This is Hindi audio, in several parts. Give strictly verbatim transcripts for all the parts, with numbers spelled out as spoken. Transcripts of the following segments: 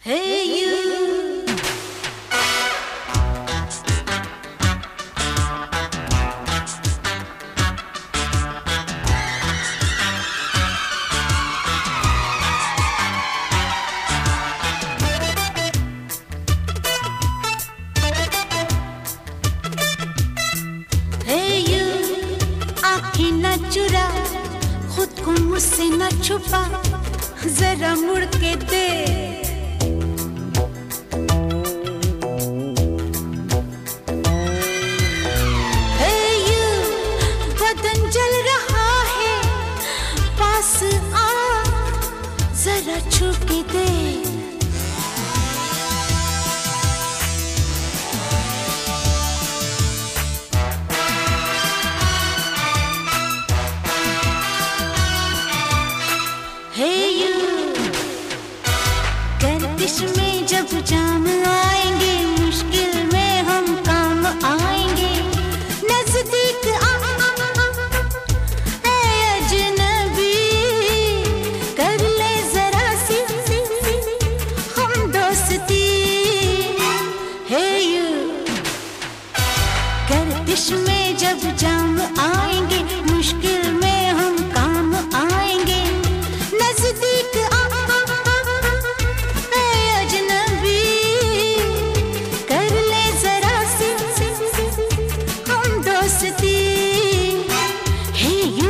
Hey you, hey you, आँखें न चुरा, खुद को मुझसे न छुपा, जरा मुड़ के दे। जल रहा है, पास आ, जरा छू के दे। Hey you, गर्दिश में जब जाम आएंगे, मुश्किल में हम काम आएंगे। नजदीक आ गर्दिश में जब जाम आएंगे, मुश्किल में हम काम आएंगे। नजदीक आ ऐ अजनबी, कर ले जरा सी हम दोस्ती। हे यू,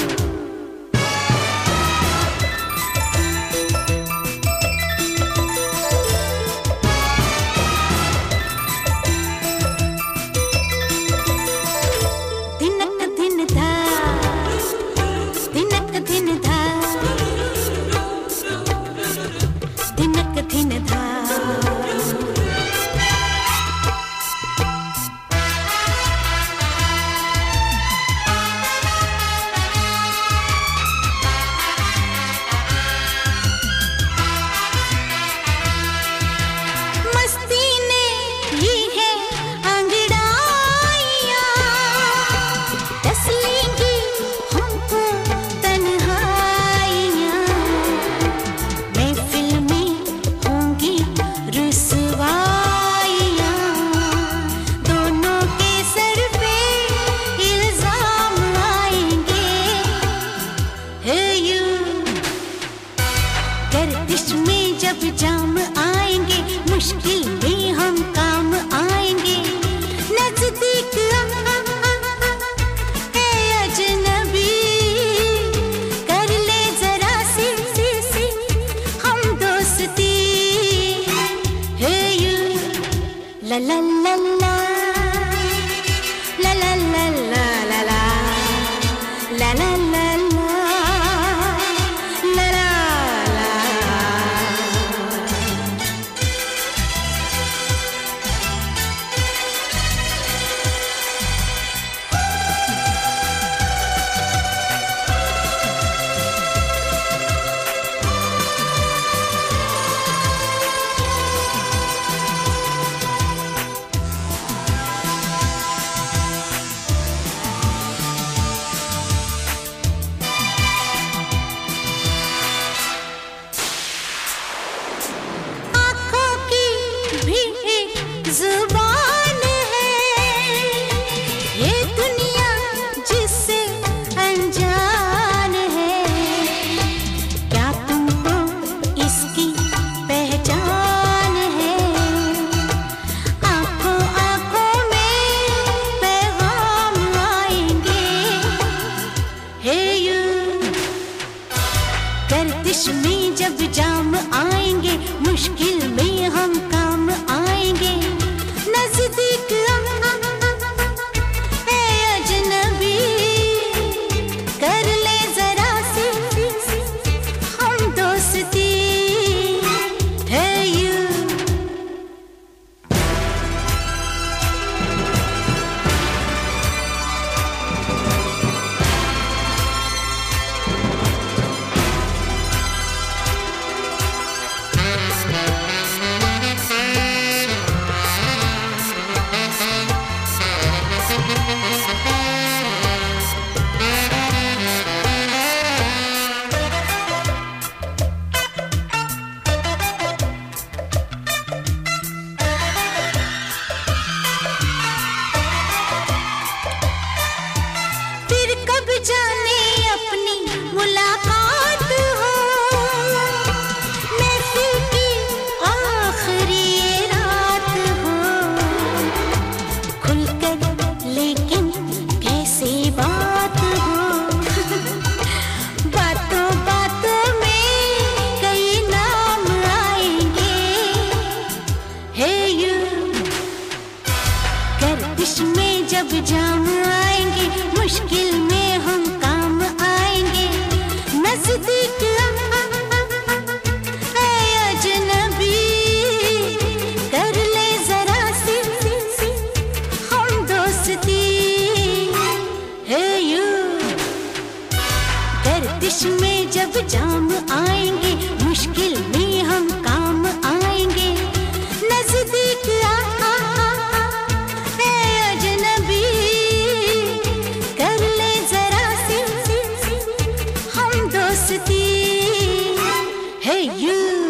गर्दिश में जब जाम आएंगे, मुश्किल में हम काम आएंगे। नजदीक ऐ अजनबी, कर ले जरा सी सी सी हम दोस्ती। हे यू, ला ला ला ला ला ला ला ला ला ला ला ला। जुबान है ये दुनिया जिससे अनजान है, क्या तुमको इसकी पहचान है? आंखों आंखों में पैगाम आएंगे। हे यू, गर्दिश में जब जाम आएंगे, मुश्किल में हम काम आएंगे। नजदीक ऐ अजनबी, कर ले जरा सी हम दोस्ती। है यू, जाम आएंगे, मुश्किल में हम काम आएंगे। नजदीक ऐ अजनबी, कर ले जरा सी हम दोस्ती। हे यू, गर्दिश में जब जाम आएंगे, मुश्किल में हम काम आएंगे। नजदीक आ Hey you